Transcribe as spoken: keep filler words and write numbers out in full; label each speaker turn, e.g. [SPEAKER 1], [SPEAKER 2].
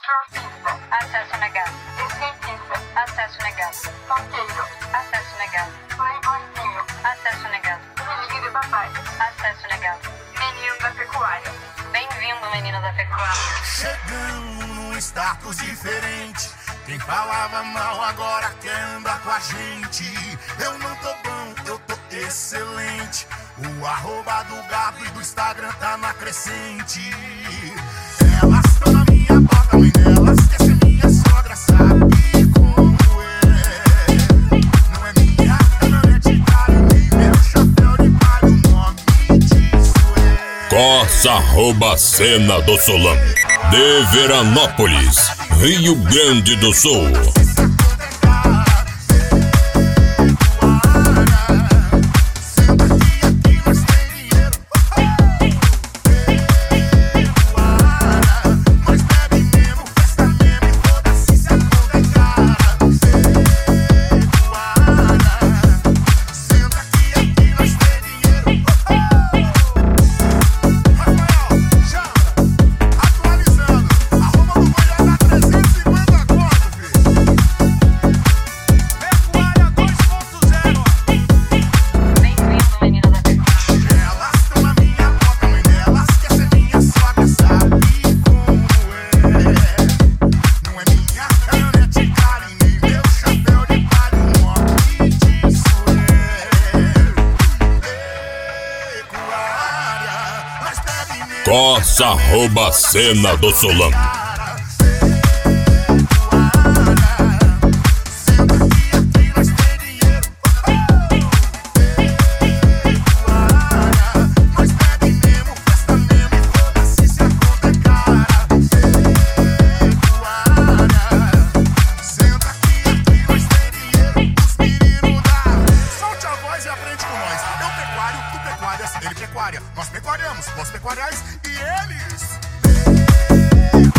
[SPEAKER 1] Surfista.
[SPEAKER 2] Acesso negado.
[SPEAKER 1] Skatista.
[SPEAKER 2] Acesso negado.
[SPEAKER 1] Funkeiro.
[SPEAKER 2] Acesso negado.
[SPEAKER 1] Playboyzinho.
[SPEAKER 2] Acesso negado.
[SPEAKER 1] Filhinho de papai.
[SPEAKER 2] Acesso negado.
[SPEAKER 1] Menino da pecuária.
[SPEAKER 2] Bem-vindo, menino da pecuária.
[SPEAKER 3] Chegamos num status diferente. Quem falava mal agora quer andar com a gente. Eu não tô bom, eu tô excelente. O arroba do Gabo e do Instagram tá na crescente. Elas estão na minha bota, mãe delas quer ser minha sogra, sabe como é? Não é minha, não é de cara, nem meu chapéu de palha, o nome disso é
[SPEAKER 4] Corsa arroba Cena do Solano, de Veranópolis, Rio Grande do Sul. Corsa arroba Cena do Solano.
[SPEAKER 3] Ele pecuária, nós pecuariamos, nós pecuariais e eles.